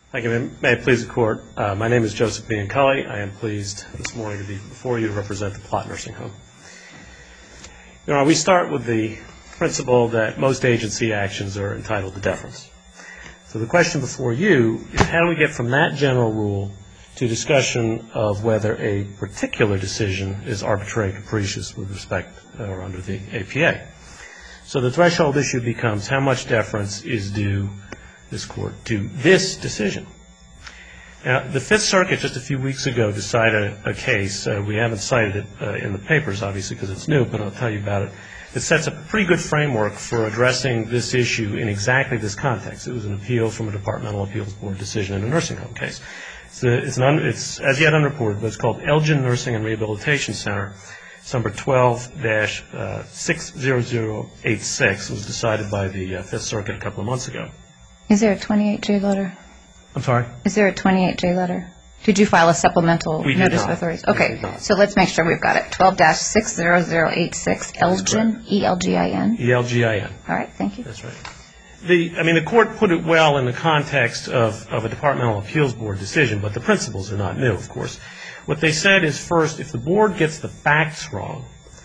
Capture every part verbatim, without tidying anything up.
Thank you. May it please the Court. Uh, my name is Joseph Biancalli. I am pleased this morning to be before you to represent the Plott Nursing Home. You know, we start with the principle that most agency actions are entitled to deference. So the question before you is how do we get from that general rule to discussion of whether a particular decision is arbitrary and capricious with respect or under the A P A. So the threshold issue becomes how much deference is due this Court to this decision. Now, the Fifth Circuit just a few weeks ago decided a, a case. Uh, we haven't cited it uh, in the papers, obviously, because it's new, but I'll tell you about it. It sets up a pretty good framework for addressing this issue in exactly this context. It was an appeal from a Departmental Appeals Board decision in a nursing home case. It's, a, it's, an un, it's as yet unreported, but it's called Elgin Nursing and Rehabilitation Center. It's number twelve dash six zero zero eight six. It was decided by the uh, Fifth Circuit a couple of months ago. Is there a twenty-eight J letter? I'm sorry? Is there a twenty-eight J letter? Did you file a supplemental we notice of authorities? Okay, so let's make sure we've got it. twelve dash six zero zero eight six, Elgin, E L G I N? E L G I N. All right, thank you. That's right. The, I mean, the Court put it well in the context of, of a Departmental Appeals Board decision, but the principles are not new, of course. What they said is, first, if the Board gets the facts wrong,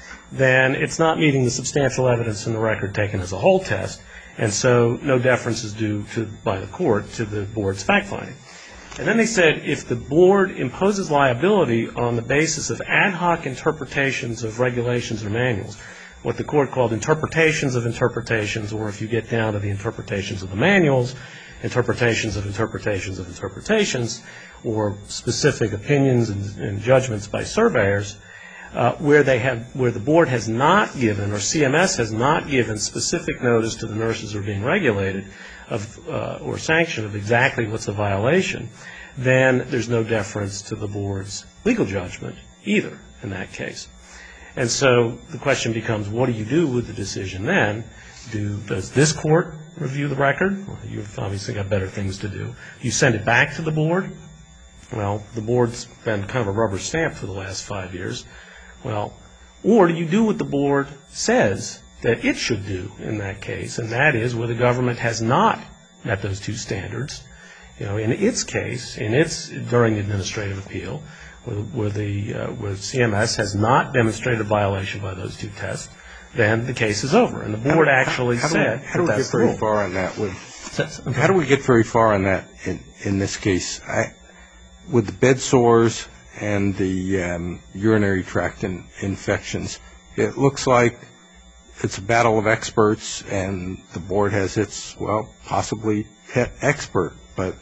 then it's not meeting the substantial evidence in the record taken as a whole test, and so no deference is due to, by the Court to the Board's fact-finding. And then they said if the Board imposes liability on the basis of ad hoc interpretations of regulations or manuals, what the Court called interpretations of interpretations, or if you get down to the interpretations of the manuals, interpretations of interpretations of interpretations, or specific opinions and, and judgments by surveyors, Uh, where they have, where the Board has not given, or C M S has not given specific notice to the nurses who are being regulated of, uh, or sanctioned of exactly what's a violation, then there's no deference to the Board's legal judgment either in that case. And so the question becomes, what do you do with the decision then? Do, does this Court review the record? Well, you've obviously got better things to do. Do you send it back to the Board? Well, the Board's been kind of a rubber stamp for the last five years. Well, or do you do what the Board says that it should do in that case, and that is where the government has not met those two standards. You know, in its case, in its during the administrative appeal, where, where the uh, where C M S has not demonstrated a violation by those two tests, then the case is over. And the Board how, actually how, how said how do we, how do we get very far on that? With, okay. How do we get very far on that in in this case? I, with the bed sores and the um, urinary tract in, infections, it looks like it's a battle of experts, and the Board has its, well, possibly pet expert, but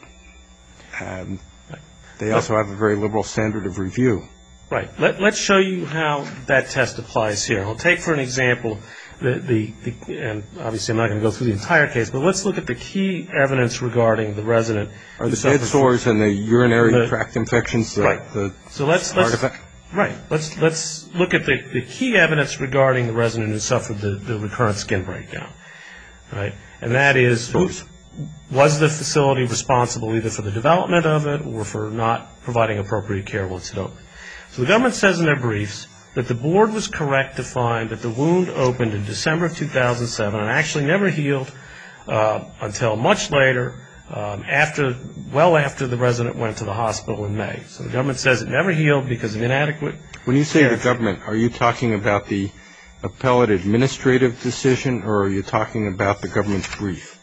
um, they also have a very liberal standard of review. Right. Let, let's show you how that test applies here. I'll take for an example the, the, the, and obviously I'm not going to go through the entire case, but let's look at the key evidence regarding the resident. Are the bed sores and the urinary the, tract infections the, right. the so let's, let's right. Let's let's look at the, the key evidence regarding the resident who suffered the, the recurrent skin breakdown. Right, and that is who, was the facility responsible either for the development of it or for not providing appropriate care once it opened. So the government says in their briefs that the Board was correct to find that the wound opened in December of two thousand seven and actually never healed uh, until much later, um, after, well after the resident went to the hospital in May. So the government says it never healed because of inadequate When you say care. The government, are you talking about the appellate administrative decision, or are you talking about the government's brief?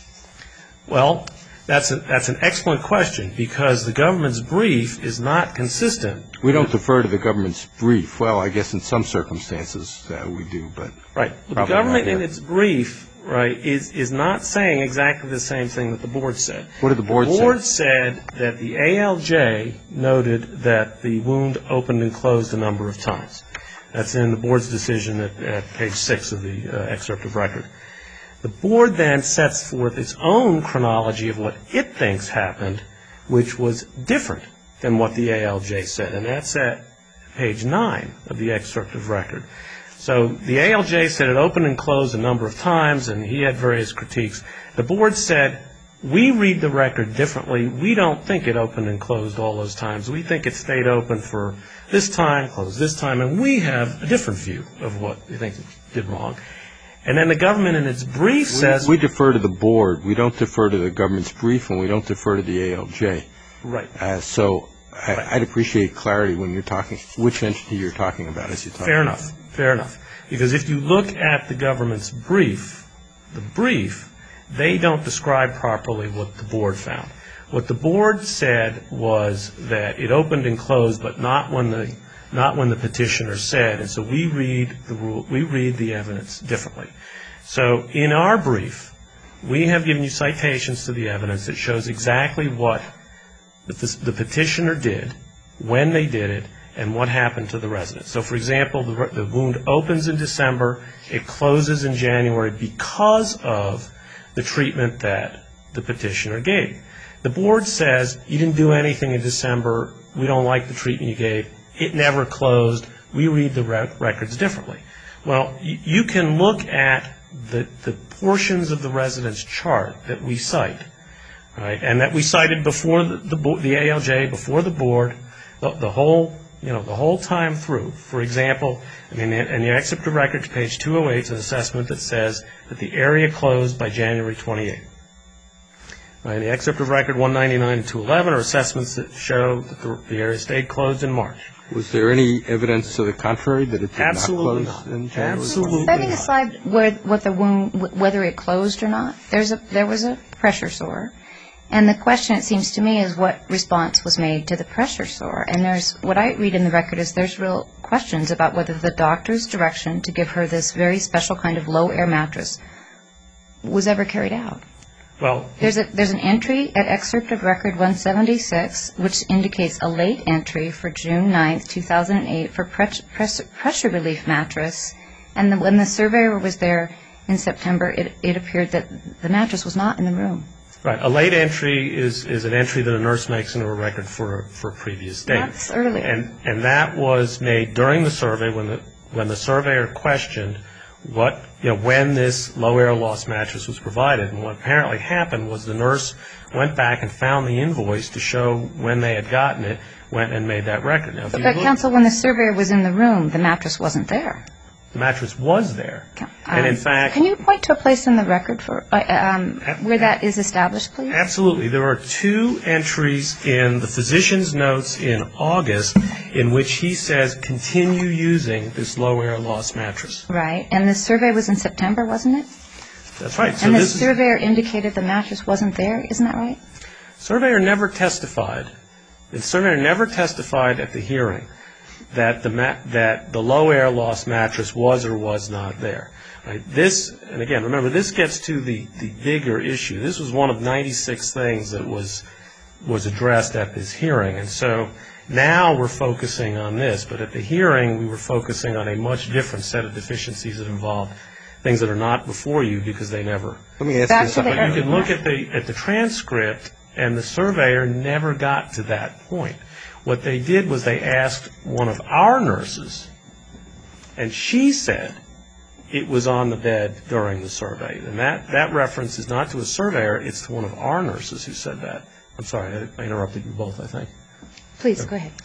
Well, That's, a, that's an excellent question, because the government's brief is not consistent. We don't defer to the government's brief. Well, I guess in some circumstances uh, we do, but right. But the government in its brief, right, is is not saying exactly the same thing that the Board said. What did the Board say? The Board said that the A L J noted that the wound opened and closed a number of times. That's in the Board's decision at, at page six of the uh, excerpt of record. The Board then sets forth its own chronology of what it thinks happened, which was different than what the A L J said, and that's at page nine of the excerpt of record. So the A L J said it opened and closed a number of times, and he had various critiques. The Board said, we read the record differently. We don't think it opened and closed all those times. We think it stayed open for this time, closed this time, and we have a different view of what we think it did wrong. And then the government in its brief says... We defer to the board. We don't defer to the government's brief, and we don't defer to the A L J. Right. Uh, so I, right. I'd appreciate clarity when you're talking, which entity you're talking about as you talk. Fair enough. Fair enough. Because if you look at the government's brief, the brief, they don't describe properly what the board found. What the board said was that it opened and closed, but not when the not when the petitioner said. And so we read the rule, we read the evidence differently. So in our brief, we have given you citations to the evidence that shows exactly what the, the petitioner did, when they did it, and what happened to the resident. So, for example, the, the wound opens in December, it closes in January because of the treatment that the petitioner gave. The board says, you didn't do anything in December, we don't like the treatment you gave, it never closed, we read the rec- records differently. Well, you, you can look at the, the portions of the resident's chart that we cite, right, and that we cited before the, the, the A L J, before the board, the, the whole, you know, the whole time through. For example, I mean, in the excerpt of records, page two oh eight, is an assessment that says that the area closed by January twenty-eighth. Right, in the excerpt of record one ninety-nine and two eleven are assessments that show that the, the area stayed closed in March. Was there any evidence to the contrary that it did Absolutely not close not. in January? Absolutely Setting not. aside where, what the wound, whether it closed or not, there's a, there was a pressure sore. And the question, it seems to me, is what response was made to the pressure sore. And there's, what I read in the record is there's real questions about whether the doctor's direction to give her this very special kind of low air mattress was ever carried out. Well, There's a there's an entry at excerpt of record one seventy-six, which indicates a late entry for June ninth, two thousand eight, for pre- press, pressure relief mattress. And the, when the surveyor was there in September, it, it appeared that the mattress was not in the room. right. A late entry is, is an entry that a nurse makes into a record for for a previous date. That's earlier. And and that was made during the survey when the when the surveyor questioned what, you know, when this low air loss mattress was provided. And what apparently happened was the nurse went back and found the invoice to show when they had gotten it, went and made that record. Now, if But, you but look, counsel, when the surveyor was in the room, the mattress wasn't there. the mattress was there. Um, And in fact, can you point to a place in the record for uh, um, where that is established, please? absolutely. There are two entries in the physician's notes in August in which he says continue using this low air loss mattress. Right. And the survey was in September, wasn't it? That's right. So And the this is, surveyor indicated the mattress wasn't there. Isn't that right? surveyor never testified. The surveyor never testified at the hearing that the ma- that the low air loss mattress was or was not there. Right? This, and again, remember, this gets to the, the bigger issue. This was one of ninety-six things that was was addressed at this hearing, and so now we're focusing on this. But at the hearing, we were focusing on a much different set of deficiencies that involved things that are not before you because they never. Let me ask Back you to something. the- You can look at the at the transcript, and the surveyor never got to that point. What they did was they asked one of our nurses, and she said it was on the bed during the survey. And that, that reference is not to a surveyor, it's to one of our nurses who said that. I'm sorry, I, I interrupted you both, I think. Please, go ahead.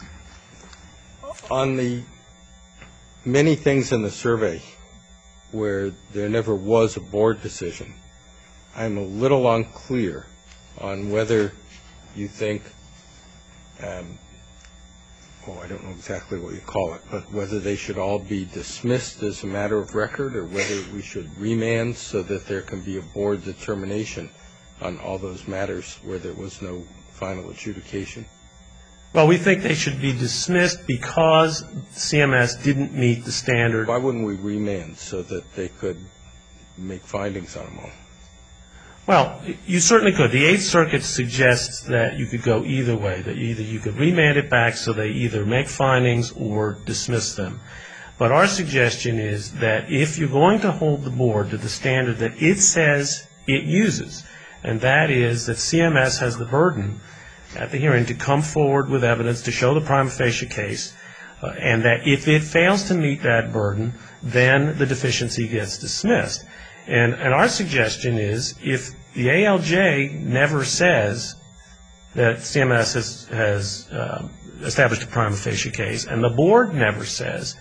On the many things in the survey where there never was a board decision, I'm a little unclear on whether you think, um, oh, I don't know exactly what you call it, but whether they should all be dismissed as a matter of record or whether we should remand so that there can be a board determination on all those matters where there was no final adjudication. Well, we think they should be dismissed because C M S didn't meet the standard. Why wouldn't we remand so that they could make findings on them all? Well, you certainly could. The Eighth Circuit suggests that you could go either way, that either you could remand it back so they either make findings or dismiss them. But our suggestion is that if you're going to hold the board to the standard that it says it uses, and that is that C M S has the burden at the hearing to come forward with evidence to show the prima facie case, uh, and that if it fails to meet that burden, then the deficiency gets dismissed. And, and our suggestion is if the A L J never says that C M S has, has uh, established a prima facie case, and the board never says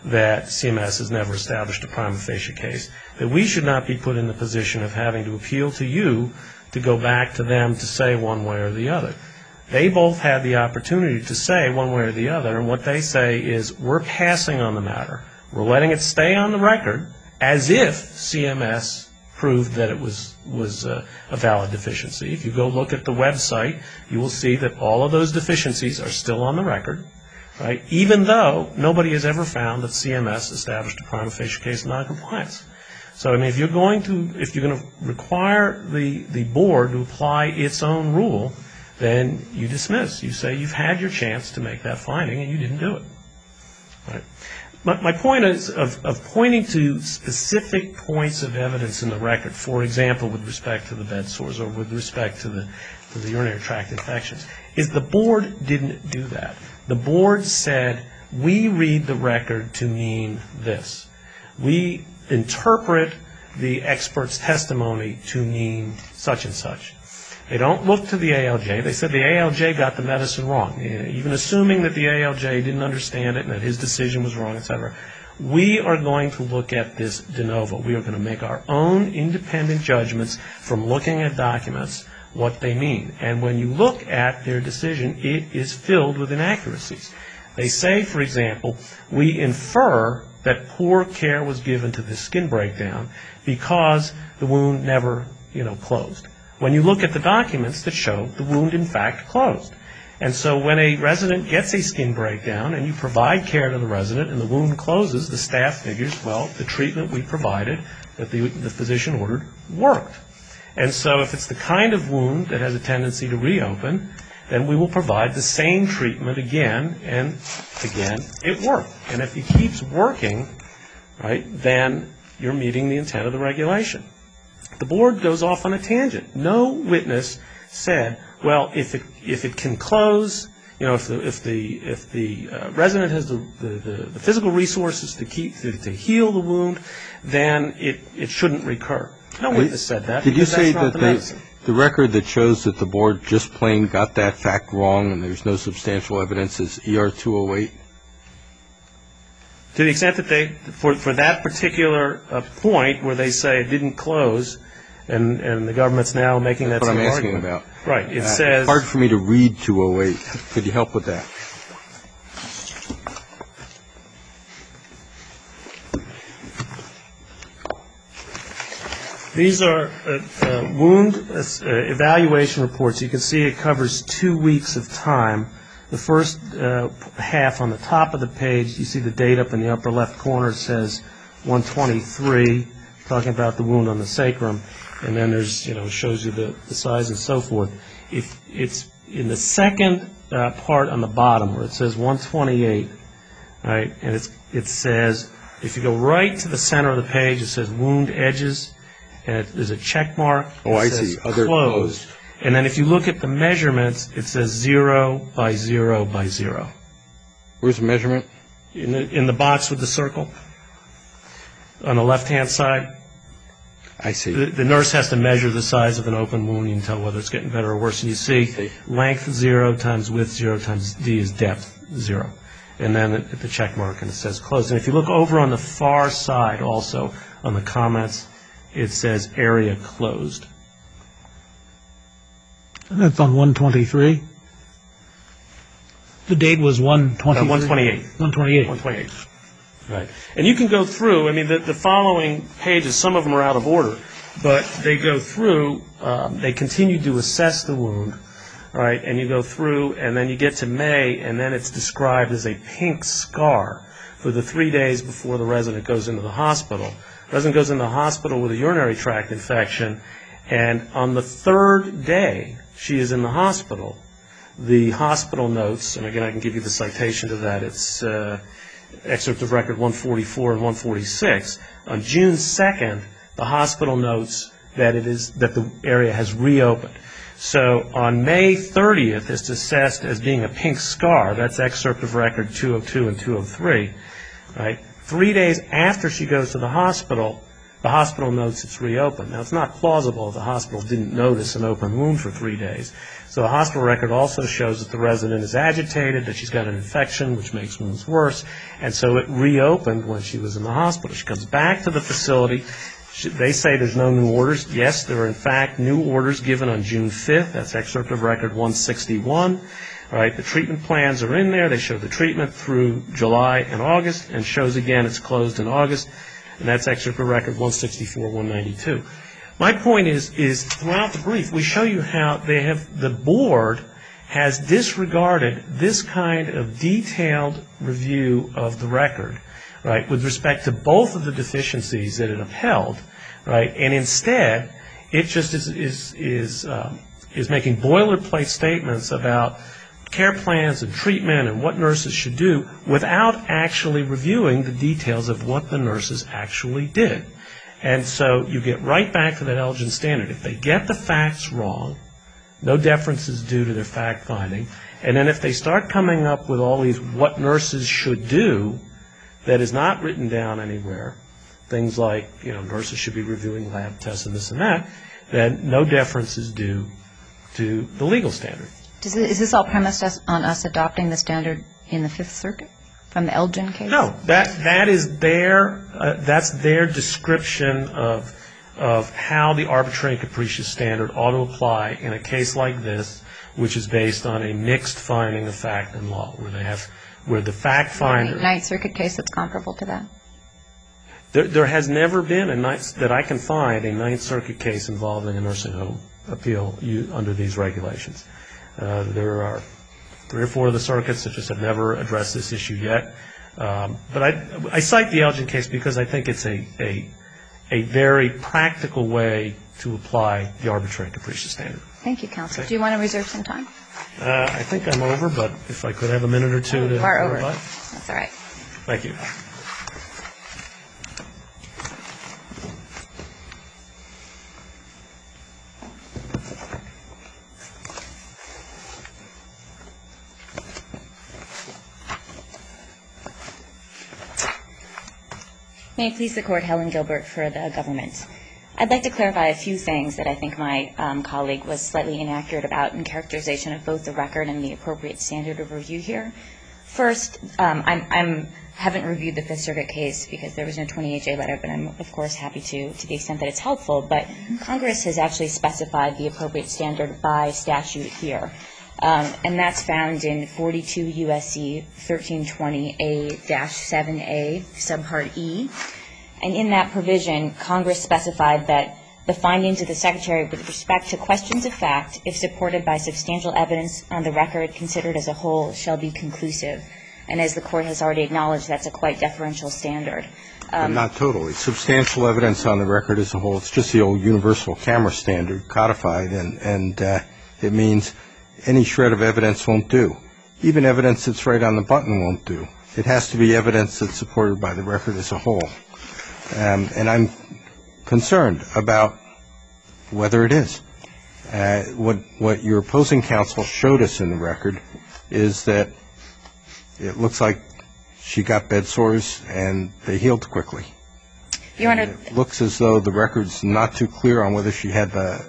that C M S has never established a prima facie case, that we should not be put in the position of having to appeal to you to go back to them to say one way or the other. They both had the opportunity to say one way or the other, and what they say is, we're passing on the matter. We're letting it stay on the record as if C M S proved that it was, was uh, a valid deficiency. If you go look at the website, you will see that all of those deficiencies are still on the record, right? Even though nobody has ever found that C M S established a prima facie case of noncompliance. So, I mean, if you're going to, if you're going to require the, the board to apply its own rule, then you dismiss. You say you've had your chance to make that finding and you didn't do it. Right? My, my point is of, of pointing to specific points of evidence in the record, for example, with respect to the bed sores or with respect to the, to the urinary tract infections, is the board didn't do that. The board said, we read the record to mean this. We interpret the expert's testimony to mean such and such. They don't look to the A L J. They said the A L J got the medicine wrong. Even assuming that the A L J didn't understand it and that his decision was wrong, et cetera, we are going to look at this de novo. We are going to make our own independent judgments from looking at documents, what they mean. And when you look at their decision, it is filled with inaccuracies. They say, for example, we infer that poor care was given to the skin breakdown because the wound never, you know, closed. When you look at the documents that show the wound in fact closed. And so when a resident gets a skin breakdown and you provide care to the resident and the wound closes, the staff figures, well, the treatment we provided that the, the physician ordered worked. And so if it's the kind of wound that has a tendency to reopen, then we will provide the same treatment again and again. It worked. And if it keeps working, right, then you're meeting the intent of the regulation. The board goes off on a tangent. No witness said, well, if it if it can close, you know, if the if the if the uh, resident has the, the, the, the physical resources to keep to, to heal the wound, then it, it shouldn't recur. No witness said that. Did you say that the, the, the record that shows that the board just plain got that fact wrong and there's no substantial evidence is E R two oh eight? To the extent that they, for, for that particular uh, point where they say it didn't close, and, and the government's now making that same That's argument. what I'm asking about. Right. It Uh, says. It's hard for me to read two oh eight. Could you help with that? These are uh, uh, wound uh, evaluation reports. You can see it covers two weeks of time. The first uh, half on the top of the page, you see the date up in the upper left corner. It says one twenty-three, talking about the wound on the sacrum. And then there's, you know, shows you the, the size and so forth. If it's in the second uh, part on the bottom where it says one twenty-eight, right, and it's, it says, if you go right to the center of the page, it says wound edges, and it, there's a check mark. Oh, I see. Other closed. And then if you look at the measurements, it says zero by zero by zero. Where's the measurement? In the, in the box with the circle on the left-hand side. I see. The, the nurse has to measure the size of an open wound. You can tell whether it's getting better or worse. And you see, see. length zero times width zero times D is depth zero. And then at the check mark, and it says closed. And if you look over on the far side also, on the comments, it says area closed. That's on one twenty-three. The date was one twenty-three. Uh, one twenty-eight. one twenty-eight. one twenty-eight. Right. And you can go through, I mean, the, the following pages, some of them are out of order, but they go through, um, they continue to assess the wound, right, and you go through, and then you get to May, and then it's described as a pink scar for the three days before the resident goes into the hospital. The resident goes into the hospital with a urinary tract infection, and on the third day she is in the hospital, the hospital notes, and again I can give you the citation to that, it's uh, excerpt of record one forty-four and one forty-six. On June second, the hospital notes that it is that the area has reopened. So on May thirtieth, it's assessed as being a pink scar. That's excerpt of record two oh two and two oh three. Right? Three days after she goes to the hospital, the hospital notes it's reopened. Now, it's not plausible the hospital didn't notice an open wound for three days. So the hospital record also shows that the resident is agitated, that she's got an infection, which makes wounds worse, and so it reopened when she was in the hospital. She comes back to the facility. She, they say there's no new orders. Yes, there are, in fact, new orders given on June fifth. That's excerpt of record one sixty-one. All right, the treatment plans are in there. They show the treatment through July and August, and shows again it's closed in August, and that's excerpt of record one sixty-four, one ninety-two. My point is, is throughout the brief, we show you how they have, the board has disregarded this kind of detailed review of the record, right, with respect to both of the deficiencies that it upheld, right, and instead it just is is is, um, is making boilerplate statements about care plans and treatment and what nurses should do without actually reviewing the details of what the nurses actually did. And so you get right back to that Elgin standard. If they get the facts wrong, no deference is due to their fact finding. And then if they start coming up with all these what nurses should do that is not written down anywhere, things like, you know, nurses should be reviewing lab tests and this and that, then no deference is due to the legal standard. Does it, is this all premised us, on us adopting the standard in the Fifth Circuit from the Elgin case? No, that that is their uh, that's their description of of how the arbitrary and capricious standard ought to apply in a case like this, which is based on a mixed finding of fact and law, where they have where the fact finder. Ninth Circuit case that's comparable to that? There, there has never been a ninth, that I can find a Ninth Circuit case involving a nursing home appeal you, under these regulations. Uh, there are three or four of the circuits that just have never addressed this issue yet. Um, but I, I cite the Elgin case because I think it's a, a, a very practical way to apply the arbitrary and capricious standard. Thank you, counsel. Okay. Do you want to reserve some time? Uh, I think I'm over, but if I could have a minute or two to. You are over. reply. That's all right. Thank you. May it please the Court, Helen Gilbert for the government. I'd like to clarify a few things that I think my um, colleague was slightly inaccurate about in characterization of both the record and the appropriate standard of review here. First, um, I'm, I'm haven't reviewed the Fifth Circuit case because there was no twenty-eight J letter, but I'm, of course, happy to, to the extent that it's helpful. But Congress has actually specified the appropriate standard by statute here. Um, and that's found in forty-two U S C thirteen twenty A seven A, subpart E. And in that provision, Congress specified that the findings of the Secretary with respect to questions of fact, if supported by substantial evidence on the record considered as a whole, shall be conclusive. And as the Court has already acknowledged, that's a quite deferential standard. Um, not totally. Substantial evidence on the record as a whole, it's just the old universal camera standard codified, and, and uh, it means any shred of evidence won't do. Even evidence that's right on the button won't do. It has to be evidence that's supported by the record as a whole. Um, and I'm concerned about whether it is. Uh, what, what your opposing counsel showed us in the record is that it looks like she got bed sores and they healed quickly. Your Honor, it looks as though the record's not too clear on whether she had the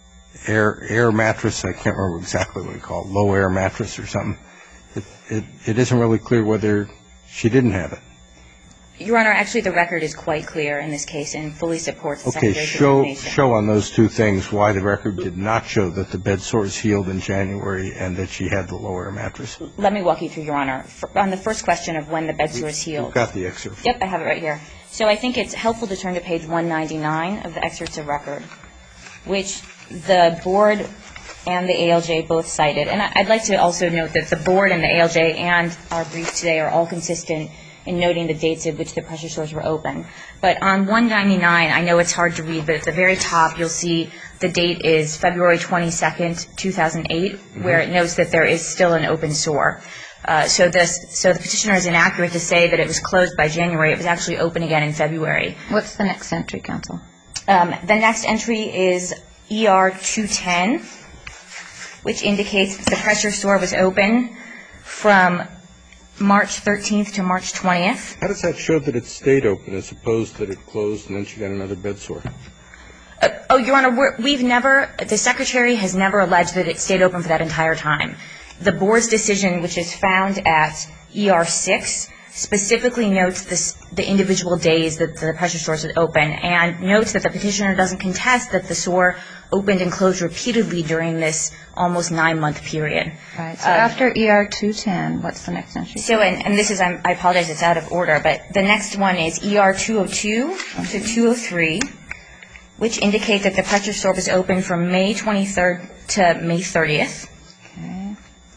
air air mattress. I can't remember exactly what you call it, low air mattress or something. It, it, it isn't really clear whether she didn't have it. Your Honor, actually the record is quite clear in this case and fully supports the Okay, Secretary's show, information. show on those two things why the record did not show that the bed sores healed in January and that she had the low air mattress. Let me walk you through, Your Honor. For, on the first question of when the bed sores healed. You've got the excerpt. Yep, I have it right here. So I think it's helpful to turn to page one ninety-nine of the excerpts of record, which the Board and the A L J both cited. And I'd like to also note that the Board and the A L J and our brief today are all consistent in noting the dates at which the pressure sores were open. But on one ninety-nine, I know it's hard to read, but at the very top you'll see the date is February twenty-second, two thousand eight, mm-hmm. where it notes that there is still an open sore. Uh, so this, so the petitioner is inaccurate to say that it was closed by January. It was actually open again in February. What's the next entry, counsel? Um, the next entry is E R two ten, which indicates that the pressure sore was open from March thirteenth to March twentieth. How does that show that it stayed open as opposed that it closed and then she got another bed sore? Uh, oh, Your Honor, we're, we've never, the Secretary has never alleged that it stayed open for that entire time. The Board's decision, which is found at E R six, specifically notes this, the individual days that the pressure sores would open and notes that the petitioner doesn't contest that the sore opened and closed repeatedly during this almost nine-month period. Right. So Um, after E R two ten, what's the next entry? So, and, and this is, I'm, I apologize, it's out of order, but the next one is E R two oh two to two oh three, which indicate that the pressure sore was open from May twenty-third to May thirtieth. Okay.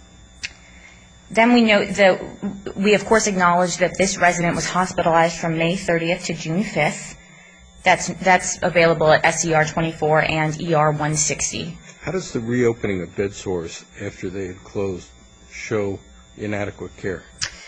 Then we note that we, of course, acknowledge that this resident was hospitalized from May thirtieth to June fifth. That's, that's available at S E R twenty-four and E R one sixty. How does the reopening of bed sores after they had closed show inadequate care?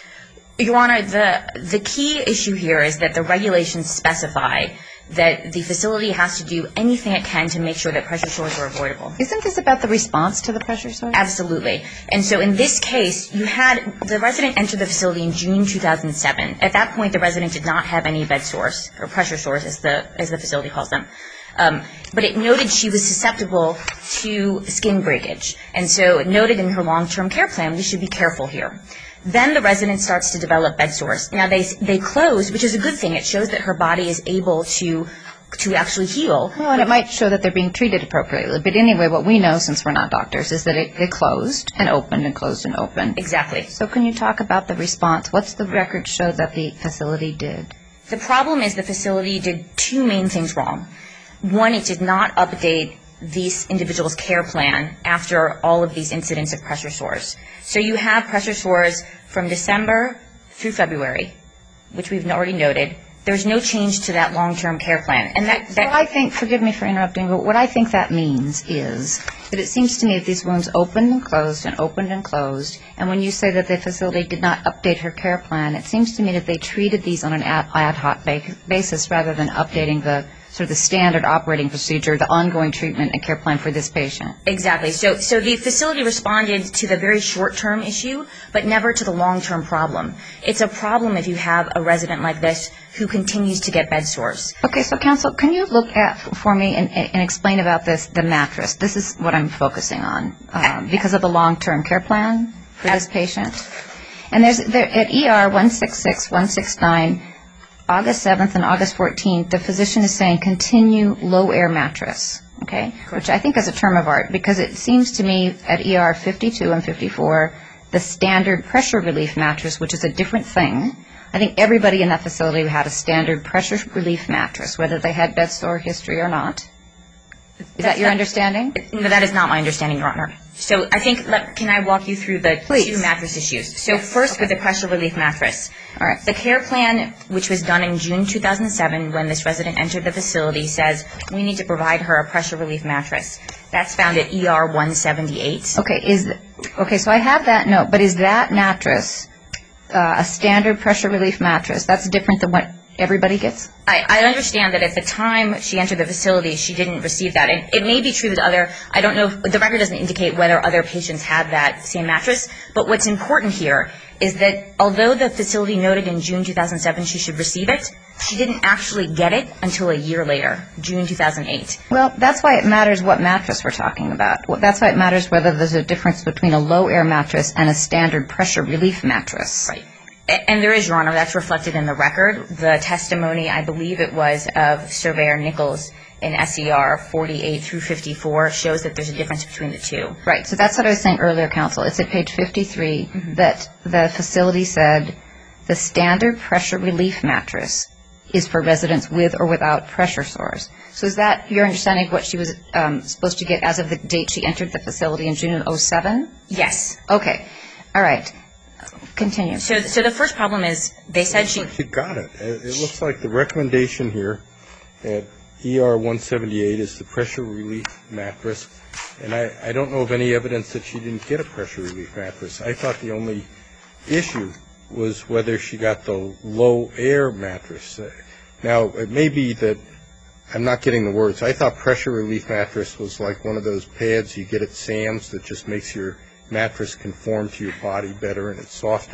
Your Honor, the, the key issue here is that the regulations specify that the facility has to do anything it can to make sure that pressure sores are avoidable. Isn't this about the response to the pressure sores? Absolutely. And so in this case, you had the resident enter the facility in June two thousand seven. At that point, the resident did not have any bed sores, or pressure sores as the, as the facility calls them. Um, but it noted she was susceptible to skin breakage. And so it noted in her long-term care plan, we should be careful here. Then the resident starts to develop bed sores. Now, they they close, which is a good thing. It shows that her body is able to to actually heal. Well, and it might show that they're being treated appropriately. But anyway, what we know, since we're not doctors, is that it, it closed and opened and closed and opened. Exactly. So can you talk about the response? What's the record show that the facility did? The problem is the facility did two main things wrong. One, it did not update this individual's care plan after all of these incidents of pressure sores. So you have pressure sores from December through February, which we've already noted. There's no change to that long-term care plan. And that, So that I think, forgive me for interrupting, but what I think that means is that it seems to me that these wounds opened and closed and opened and closed, and when you say that the facility did not update her care plan, it seems to me that they treated these on an ad, ad hoc ba- basis rather than updating the sort of the standard operating procedure, the ongoing treatment and care plan for this patient. Exactly. So, so the facility responded to the very short-term issue, but never to the long-term problem. It's a problem if you have a resident like this who continues to get bed sores. Okay, so counsel, can you look at for me and, and explain about this, the mattress? This is what I'm focusing on um, because of the long-term care plan for this patient. And there's there, at E R one sixty-six, one sixty-nine, August seventh and August fourteenth, the physician is saying continue low air mattress, okay, which I think is a term of art because it seems to me at E R fifty-two and fifty-four, the standard pressure relief mattress, which is a different thing. I think everybody in that facility had a standard pressure relief mattress, whether they had bed sore history or not. Is that your understanding? No, that is not my understanding, Your Honor. So I think, let, can I walk you through the Please. two mattress issues? So first with the pressure relief mattress. All right. The care plan, which was done in June two thousand seven when this resident entered the facility, says we need to provide her a pressure relief mattress. That's found at E R one seventy-eight. Okay, is okay. So I have that note, but is that mattress uh, a standard pressure relief mattress? That's different than what everybody gets? I, I understand that at the time she entered the facility, she didn't receive that. And it may be true that other, I don't know, the record doesn't indicate whether other patients had that same mattress. But what's important here is that although the facility noted in June two thousand seven she should receive it, she didn't actually get it until a year later, June two thousand eight. Well, that's why it matters what mattress we're talking about. Well, that's why it matters whether there's a difference between a low air mattress and a standard pressure relief mattress. Right. And there is, Your Honor, that's reflected in the record. The testimony, I believe it was of Surveyor Nichols in S E R forty-eight through fifty-four, shows that there's a difference between the two. Right. So that's what I was saying earlier, counsel. It's at page fifty-three mm-hmm. that the facility said the standard pressure relief mattress is for residents with or without pressure sores. So is that your understanding of what she was um, supposed to get as of the date she entered the facility in June of oh seven? Yes. Okay. All right. Continue. So, so the first problem is they said she... She got it. It looks like the recommendation here at E R one seventy-eight is the pressure relief mattress. And I, I don't know of any evidence that she didn't get a pressure relief mattress. I thought the only issue was whether she got the low air mattress. Now, it may be that I'm not getting the words. I thought pressure relief mattress was like one of those pads you get at Sam's that just makes your mattress conform to your body better and it's softer.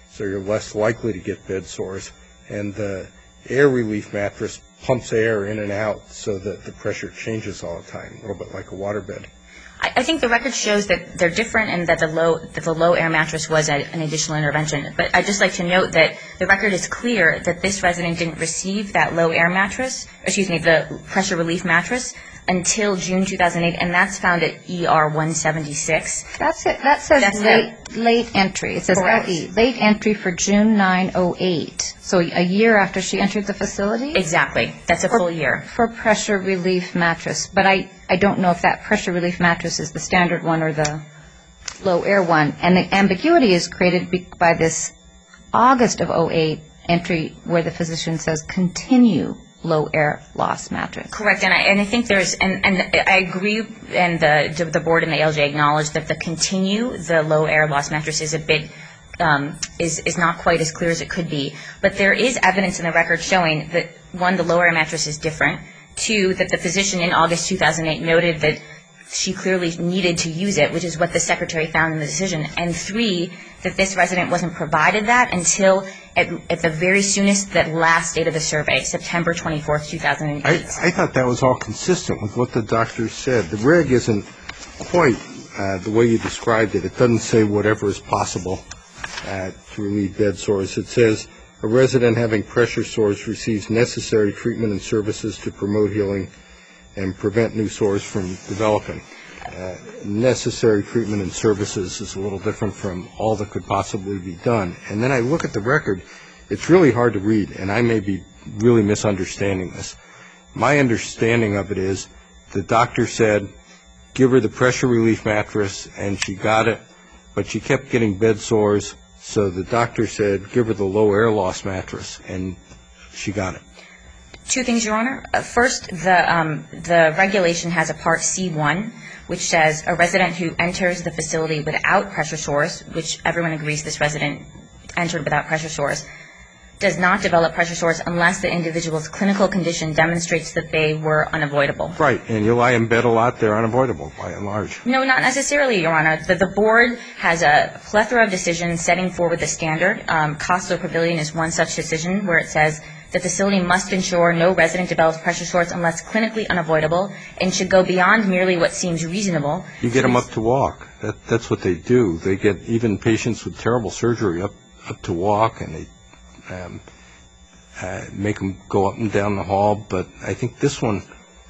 so you're less likely to get bed sores. And the air relief mattress pumps air in and out so that the pressure changes all the time, a little bit like a waterbed. I, I think the record shows that they're different and that the low that the low air mattress was a, an additional intervention. But I'd just like to note that the record is clear that this resident didn't receive that low air mattress, excuse me, the pressure relief mattress, until June two thousand eight, and that's found at E R one seventy-six. That's it. That says That's late, late entry. It says Correct. L E, late entry for June ninth oh eight. So a year after she entered the facility? Exactly. That's a For- full year. For pressure relief mattress. But I, I don't know if that pressure relief mattress is the standard one or the low air one. And the ambiguity is created be- by this August of oh eight entry where the physician says continue low air loss mattress. Correct, and I, and I think there's, and, and I agree, and the the board and the L J acknowledge that the continue, the low air loss mattress is a bit, um, is, is not quite as clear as it could be. But there is evidence in the record showing that, one, the low air mattress is different, two, that the physician in August two thousand eight noted that she clearly needed to use it, which is what the secretary found in the decision, and three, that this resident wasn't provided that until at, at the very soonest, that last date of the survey, September twenty-fourth, two thousand eight. I, I thought that was all consistent with what the doctor said. The reg isn't quite uh, the way you described it. It doesn't say whatever is possible uh, to relieve bed sores. It says a resident having pressure sores receives necessary treatment and services to promote healing and prevent new sores from developing. Uh, necessary treatment and services is a little different from all that could possibly be done. And then I look at the record. It's really hard to read, and I may be really misunderstanding this. My understanding of it is the doctor said, give her the pressure relief mattress, and she got it, but she kept getting bed sores, so the doctor said, give her the low air loss mattress, and she got it. Two things, Your Honor. Uh, first, the um, the regulation has a Part C one, which says a resident who enters the facility without pressure sores, which everyone agrees this resident entered without pressure sores, does not develop pressure sores unless the individual's clinical condition demonstrates that they were unavoidable. Right, and you lie in bed a lot, they're unavoidable by and large. No, not necessarily, Your Honor. The, the board has a plethora of decisions setting forward the standard. Um, Costello Pavilion is one such decision where it says the facility must ensure no resident develops pressure sores unless clinically unavoidable and should go beyond merely what seems reasonable. You get them up to walk. That, that's what they do. They get even patients with terrible surgery up, up to walk, and they um, uh, make them go up and down the hall. But I think this one,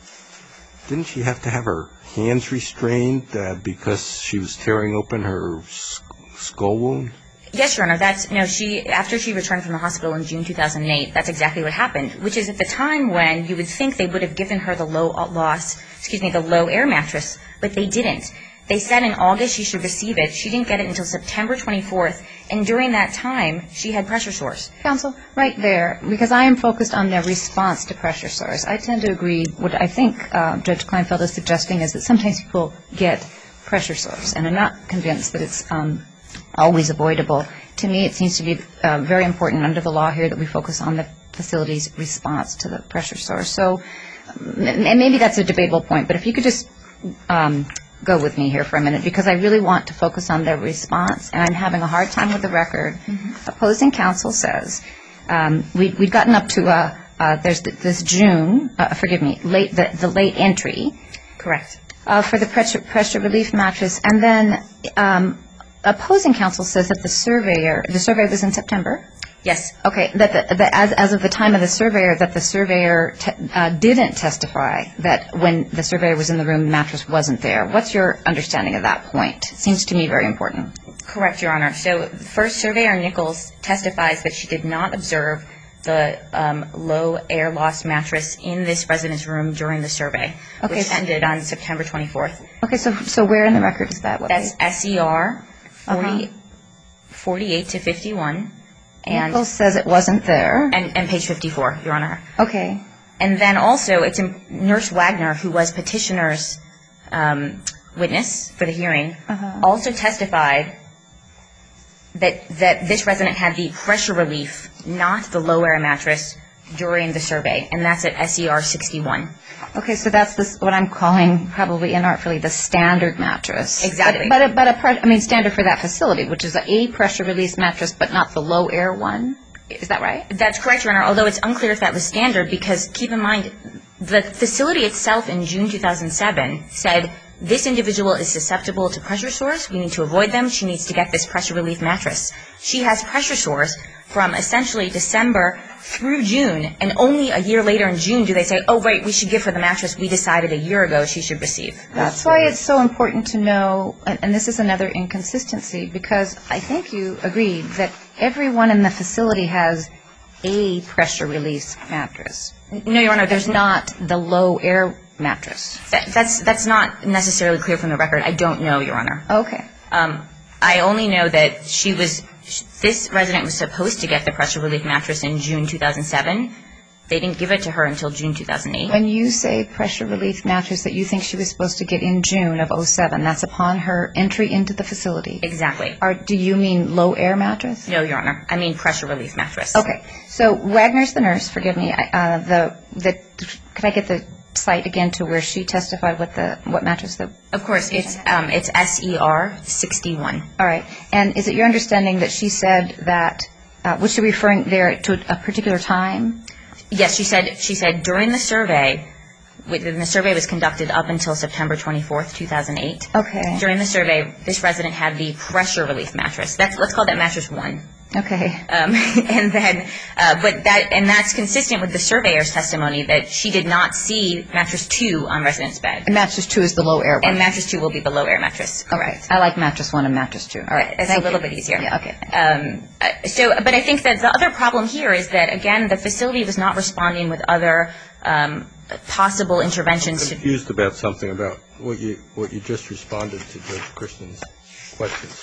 didn't she have to have her hands restrained uh, because she was tearing open her s- skull wound? Yes, Your Honor. That's no. She after she returned from the hospital in June two thousand eight. That's exactly what happened. Which is at the time when you would think they would have given her the low loss, excuse me, the low air mattress, but they didn't. They said in August she should receive it. She didn't get it until September twenty-fourth, and during that time she had pressure sores. Counsel, right there, because I am focused on their response to pressure sores. I tend to agree. What I think uh, Judge Kleinfeld is suggesting is that sometimes people get pressure sores, and I'm not convinced that it's um, always avoidable. To me, it seems to be uh, very important under the law here that we focus on the facility's response to the pressure sores. So, and maybe that's a debatable point, but if you could just um, go with me here for a minute, because I really want to focus on their response, and I'm having a hard time with the record. Mm-hmm. Opposing counsel says um, we, we'd gotten up to uh, uh, there's th- this June, uh, forgive me, late the, the late entry. Correct. Uh, for the pressure, pressure relief mattress, and then um, opposing counsel says that the surveyor, the survey was in September. Yes. Okay, that the, the, as, as of the time of the surveyor, that the surveyor te- uh, didn't testify that when the surveyor was in the room, the mattress wasn't there. What's your understanding of that point? It seems to me very important. Correct, Your Honor. So first, Surveyor Nichols testifies that she did not observe the um, low air loss mattress in this resident's room during the survey, Okay, which so- ended on September twenty-fourth. Okay, so so where in the record is that? What That's page? S E R forty, Uh-huh. forty-eight to fifty-one. And, Nichols says it wasn't there. and, and page fifty-four, Your Honor. Okay. And then also, it's in Nurse Wagner, who was petitioner's um, witness for the hearing, Uh-huh. also testified that that this resident had the pressure relief, not the low air mattress, during the survey, and that's at S E R sixty-one. Okay, so that's this, what I'm calling probably inartfully the standard mattress. Exactly. But, but, a, but a pre- I mean, standard for that facility, which is a pressure release mattress, but not the low air one. Is that right? That's correct, Your Honor, although it's unclear if that was standard, because keep in mind, the facility itself in June two thousand seven said, this individual is susceptible to pressure sores. We need to avoid them. She needs to get this pressure relief mattress. She has pressure sores from essentially December through June, and only a year later in June do they say, oh, right, we should give her the mattress we decided a year ago she should receive. That's why it's so important to know, and, and this is another inconsistency, because I think you agreed that everyone in the facility has a pressure release mattress. No, Your Honor, there's There's not the low air mattress. That, that's that's not necessarily clear from the record. I don't know, Your Honor. Okay. Um, I only know that she was, this resident was supposed to get the pressure relief mattress in June two thousand seven. They didn't give it to her until June two thousand eight. When you say pressure relief mattress that you think she was supposed to get in June of oh seven, that's upon her entry into the facility. Exactly. Or do you mean low air mattress? No, Your Honor. I mean pressure relief mattress. Okay. So Wagner's the nurse, forgive me. Uh, the the could I get the site again to where she testified what the what mattress the Of course, it's um, it's S E R sixty-one. All right. And is it your understanding that she said that uh, was she referring there to a particular time? Yes, she said she said during the survey, when the survey was conducted up until September twenty-fourth, two thousand eight. Okay. During the survey, this resident had the pressure relief mattress. That's let's call that mattress one. Okay. Um, and then, uh, but that and that's consistent with the surveyor's testimony that she did not see mattress two on resident's bed. And mattress two is the low air one. And mattress two will be the low air mattress. Correct. I like mattress one and mattress two. All right. It's Thank a little you. bit easier. Yeah, okay. Um, uh, so, but I think that the other problem here is that, again, the facility was not responding with other um, possible interventions. I'm confused about something about what you what you just responded to Judge Christian's questions.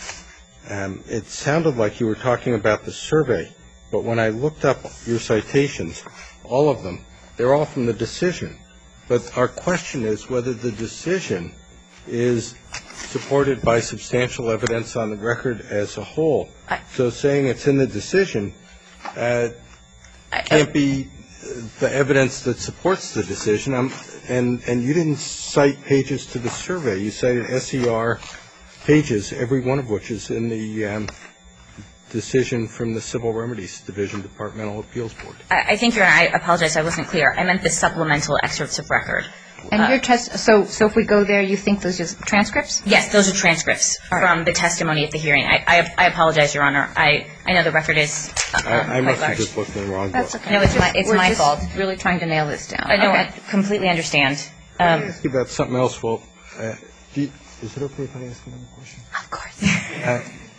Um, it sounded like you were talking about the survey, but when I looked up your citations, all of them, they're all from the decision. But our question is whether the decision is supported by substantial evidence on the record as a whole. So saying it's in the decision uh, can't be the evidence that supports the decision. Um, and, and you didn't cite pages to the survey. You cited S E R pages, every one of which is in the um, decision from the Civil Remedies Division, Departmental Appeals Board. I, I think you're, I apologize, I wasn't clear. I meant the supplemental excerpts of record. And Uh, your test, so so if we go there, you think those are transcripts? Yes, those are transcripts All right. from the testimony at the hearing. I, I, I apologize, Your Honor. I, I know the record is um, I, I quite must have large. just looked in the wrong That's book. okay. No, it's We're my- just- it's we're my just fault. really trying to nail this down. I know, Okay. I completely understand. Can I Um, ask you about something else? Well, uh, do you, is it okay if I ask another question? of course. Uh,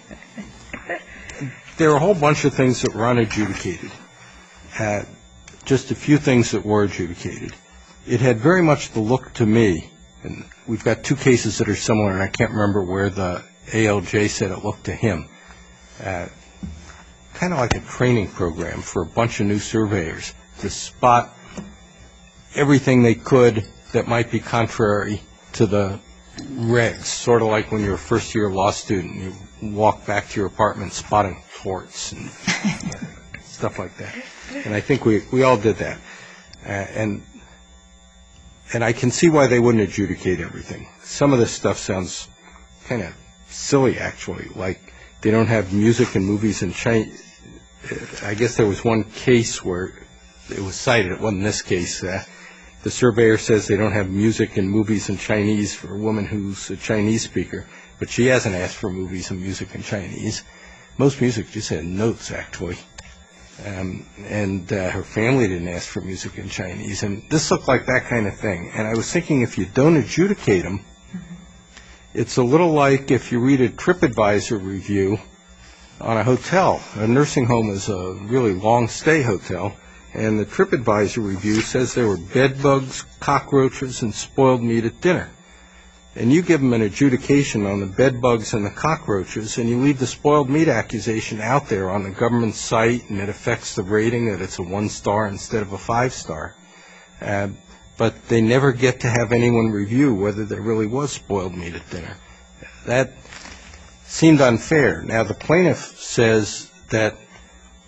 there are a whole bunch of things that were unadjudicated. Uh, just a few things that were adjudicated. It had very much the look to me, and we've got two cases that are similar, and I can't remember where the A L J said it looked to him. Uh, kind of like a training program for a bunch of new surveyors to spot everything they could that might be contrary to the regs, sort of like when you're a first-year law student, you walk back to your apartment spotting torts and stuff like that. And I think we, we all did that. Uh, and and I can see why they wouldn't adjudicate everything. Some of this stuff sounds kind of silly, actually, like they don't have music and movies in Chinese. I guess there was one case where it was cited. It wasn't this case. Uh, the surveyor says they don't have music and movies in Chinese for a woman who's a Chinese speaker, but she hasn't asked for movies and music in Chinese. Most music just had notes, actually. Um, and uh, her family didn't ask for music in Chinese. And this looked like that kind of thing. And I was thinking, if you don't adjudicate them, it's a little like if you read a TripAdvisor review on a hotel. A nursing home is a really long-stay hotel, and the TripAdvisor review says there were bed bugs, cockroaches, and spoiled meat at dinner. And you give them an adjudication on the bed bugs and the cockroaches, and you leave the spoiled meat accusation out there on the government site, and it affects the rating that it's a one-star instead of a five-star. Uh, but they never get to have anyone review whether there really was spoiled meat at dinner. That seemed unfair. Now, the plaintiff says that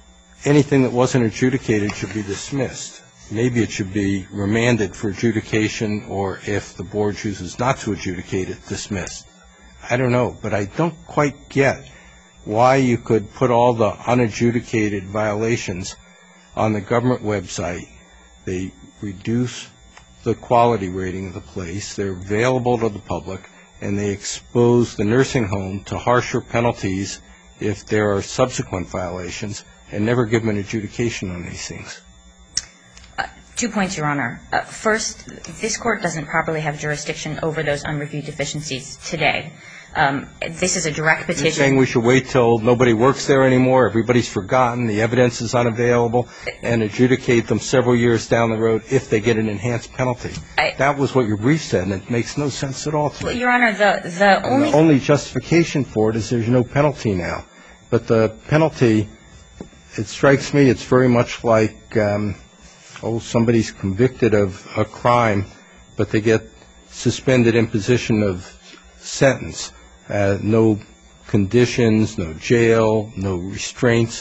anything that wasn't adjudicated should be dismissed. Maybe it should be remanded for adjudication, or if the board chooses not to adjudicate it, dismissed. I don't know, but I don't quite get why you could put all the unadjudicated violations on the government website. They reduce the quality rating of the place. They're available to the public, and they expose the nursing home to harsher penalties if there are subsequent violations, and never give them an adjudication on these things. Uh, two points, Your Honor. Uh, first, this Court doesn't properly have jurisdiction over those unreviewed deficiencies today. Um, this is a direct petition. You're saying we should wait till nobody works there anymore, everybody's forgotten, the evidence is unavailable, and adjudicate them several years down the road if they get an enhanced penalty. I, that was what your brief said, and it makes no sense at all to me. Well, Your Honor, the, the only... the only justification for it is there's no penalty now. But the penalty, it strikes me, it's very much like, um, oh, somebody's convicted of a crime, but they get suspended imposition of sentence. Uh, no conditions, no jail, no restraints,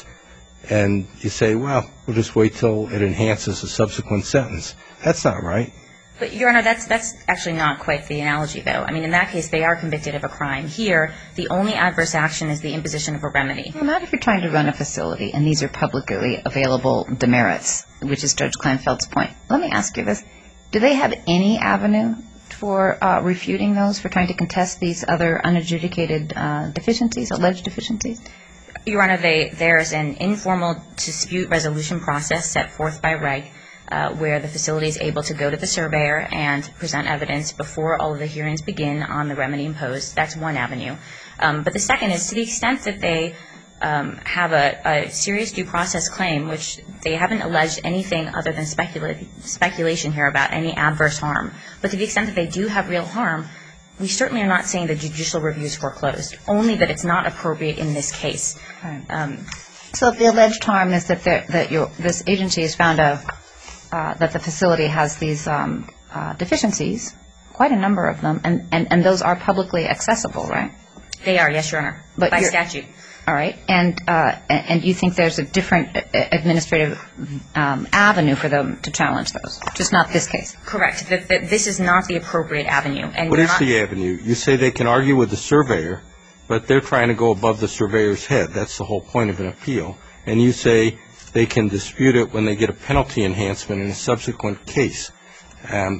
and you say, well, we'll just wait till it enhances a subsequent sentence. That's not right. But, Your Honor, that's that's actually not quite the analogy, though. I mean, in that case, they are convicted of a crime. Here, the only adverse action is the imposition of a remedy. Well, not if you're trying to run a facility, and these are publicly available demerits, which is Judge Kleinfeld's point. Let me ask you this. Do they have any avenue for uh, refuting those, for trying to contest these other unadjudicated uh, deficiencies, alleged deficiencies? Your Honor, they, there's an informal dispute resolution process set forth by reg uh, where the facility is able to go to the surveyor and present evidence before all of the hearings begin on the remedy imposed. That's one avenue. Um, but the second is to the extent that they um, have a, a serious due process claim, which they haven't alleged anything other than specula- speculation here about any adverse harm. But to the extent that they do have real harm, we certainly are not saying that judicial review is foreclosed, only that it's not appropriate in this case. Right. Um, so if the alleged harm is that, that your, this agency has found a, uh, that the facility has these um, uh, deficiencies, quite a number of them, and, and, and those are publicly accessible, right? They are, yes, Your Honor, but by statute. All right. And uh, and you think there's a different administrative um, avenue for them to challenge those, just not this case? Correct. That, that this is not the appropriate avenue. And what is not the avenue? You say they can argue with the surveyor, but they're trying to go above the surveyor's head. That's the whole point of an appeal. And you say they can dispute it when they get a penalty enhancement in a subsequent case. Um,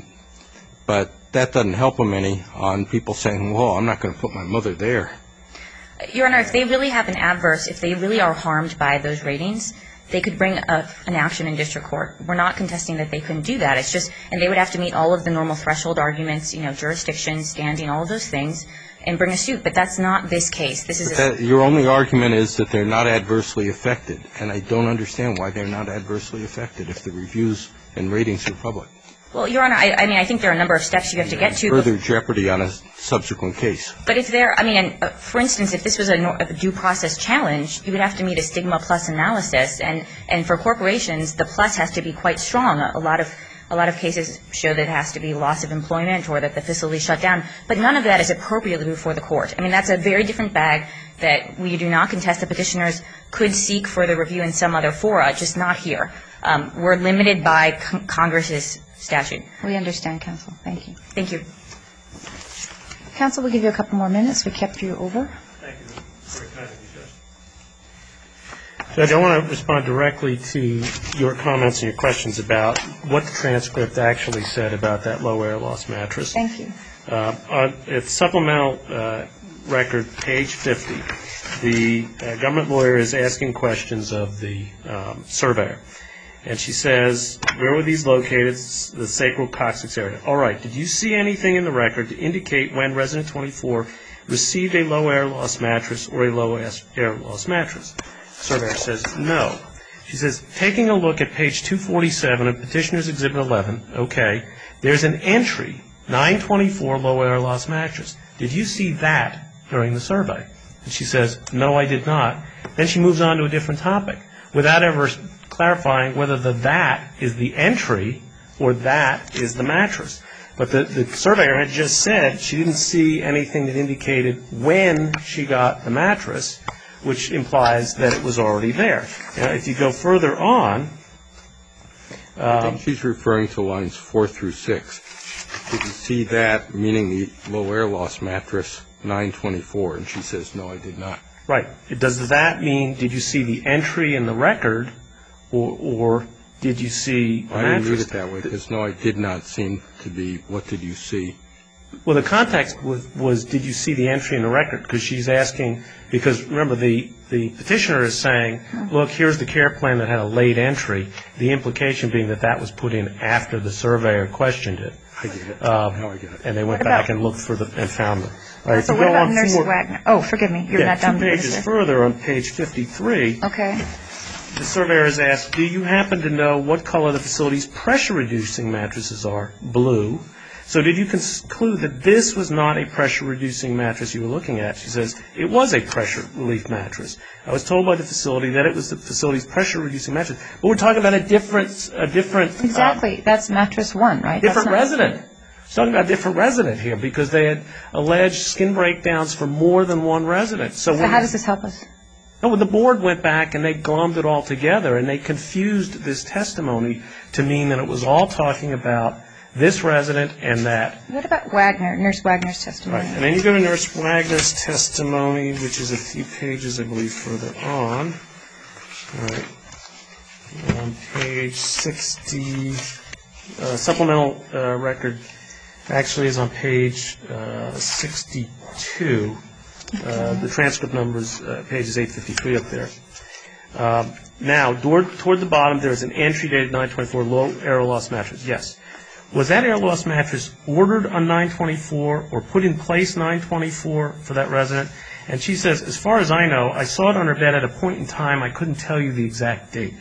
but that doesn't help them any on people saying, well, I'm not going to put my mother there. Your Honor, if they really have an adverse, if they really are harmed by those ratings, they could bring a, an action in district court. We're not contesting that they couldn't do that. It's just, and they would have to meet all of the normal threshold arguments, you know, jurisdiction, standing, all of those things, and bring a suit. But that's not this case. This is that, your only argument is that they're not adversely affected, and I don't understand why they're not adversely affected if the reviews and ratings are public. Well, Your Honor, I, I mean, I think there are a number of steps you have to get to. Further jeopardy on a subsequent case. But if there, I mean, and, uh, for instance, if this was a, a due process challenge, you would have to meet a stigma plus analysis, and, and for corporations, the plus has to be quite strong. A, a lot of a lot of cases show that it has to be loss of employment or that the facility shut down, but none of that is appropriately before the court. I mean, that's a very different bag that we do not contest. The petitioners could seek further review in some other fora, just not here. Um, we're limited by con- Congress's statute. We understand, counsel. Thank you. Thank you. Counsel, we'll give you a couple more minutes. We kept you over. Thank you. Very kind of you, Judge. Judge, I want to respond directly to your comments and your questions about what the transcript actually said about that low air loss mattress. Thank you. Uh, on, it's supplemental uh, record, page fifty. The uh, government lawyer is asking questions of the um, surveyor. And she says, where were these located? The sacral coccyx area. All right. Did you see anything in the record to indicate when resident twenty-four received a low air loss mattress or a low air loss mattress? Surveyor says, no. She says, taking a look at page two forty-seven of Petitioner's Exhibit eleven, okay, there's an entry, nine twenty-four low air loss mattress. Did you see that during the survey? And she says, no, I did not. Then she moves on to a different topic without ever clarifying whether the that is the entry or that is the mattress. But the, the surveyor had just said she didn't see anything that indicated when she got the mattress which implies that it was already there. Now, if you go further on, I think she's referring to lines four through six. Did you see that, meaning the low air loss mattress, nine twenty-four? And she says, no, I did not. Right. Does that mean, did you see the entry in the record, or, or did you see the I didn't read mattress? it that way, because no, I did not seem to be, what did you see? Well, the context was, was did you see the entry in the record? Because she's asking, because remember, the, the petitioner is saying, look, here's the care plan that had a late entry, the implication being that that was put in after the surveyor questioned it. I get it. Um, now I get it. And they went What back about- and looked for the, and found them. All right, So if what you go about on Nurse four- Wagner? Oh, forgive me, you're Yeah, not done two with pages this. further on page fifty-three, Okay. the surveyor is asked, do you happen to know what color the facility's pressure-reducing mattresses are? Blue. So did you conclude that this was not a pressure-reducing mattress you were looking at? She says, it was a pressure relief mattress. I was told by the facility that it was the facility's pressure-reducing mattress. But we're talking about a different, a different... uh, Exactly, that's mattress one, right? That's different not- resident. We're talking about a different resident here because they had alleged skin breakdowns for more than one resident. So, So when- how does this help us? no, when the board went back and they glommed it all together and they confused this testimony to mean that it was all talking about this resident and that. What about Wagner, Nurse Wagner's testimony? Right. And then you go to Nurse Wagner's testimony, which is a few pages, I believe, further on. All right. On page sixty, uh, supplemental uh, record actually is on page uh, sixty-two. Uh, the transcript numbers, uh, page is eight fifty-three up there. Um, now, toward, toward the bottom, there is an entry dated nine twenty-four low air loss mattress. Yes. Was that air loss mattress ordered on nine twenty-four or put in place nine twenty-four for that resident? And she says, as far as I know, I saw it on her bed at a point in time. I couldn't tell you the exact date.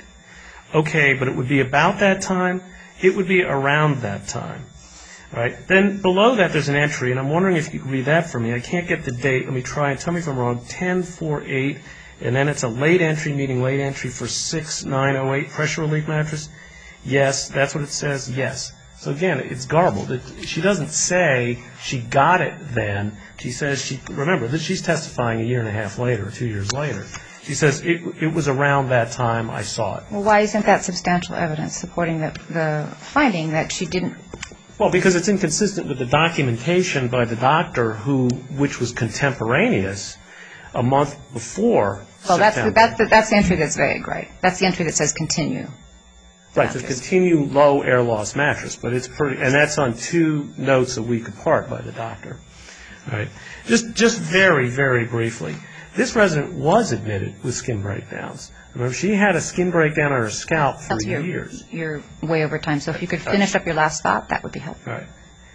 Okay, but it would be about that time. It would be around that time. Right. Then below that, there's an entry, and I'm wondering if you could read that for me. I can't get the date. Let me try and tell me if I'm wrong. ten four eight, and then it's a late entry, meaning late entry for six nine oh eight pressure relief mattress. Yes, that's what it says. Yes. So again, it's garbled. It, she doesn't say she got it then. She says she, remember, that she's testifying a year and a half later, two years later. She says it, it was around that time I saw it. Well, why isn't that substantial evidence supporting the, the finding that she didn't? Well, because it's inconsistent with the documentation by the doctor who, which was contemporaneous a month before Well, that's the, September. that's the, that's the entry that's vague, right? That's the entry that says continue. Right, to continue low air loss mattress, but it's pretty, and that's on two notes a week apart by the doctor. Right. Just, just very, very briefly, this resident was admitted with skin breakdowns. Remember, she had a skin breakdown on her scalp for That's your, years. You're way over time, so if you could finish up your last thought, that would be helpful. Right.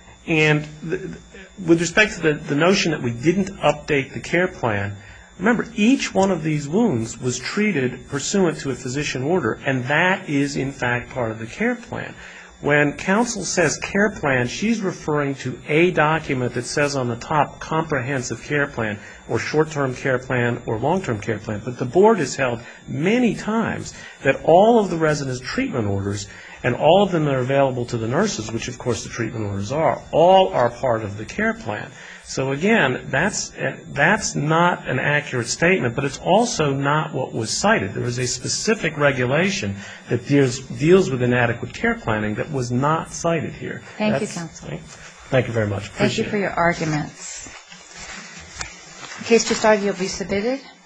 And the, the, with respect to the, the notion that we didn't update the care plan, remember, each one of these wounds was treated pursuant to a physician order, and that is, in fact, part of the care plan. When counsel says care plan, she's referring to a document that says on the top comprehensive care plan or short-term care plan or long-term care plan. But the board has held many times that all of the residents' treatment orders and all of them that are available to the nurses, which of course the treatment orders are, all are part of the care plan. So again, that's that's not an accurate statement, but it's also not what was cited. There was a specific regulation that deals deals with inadequate care planning that was not cited here. Thank you, That's- counsel. Thank you very much. Thank you Appreciate for it. your arguments. The case just argued will be submitted.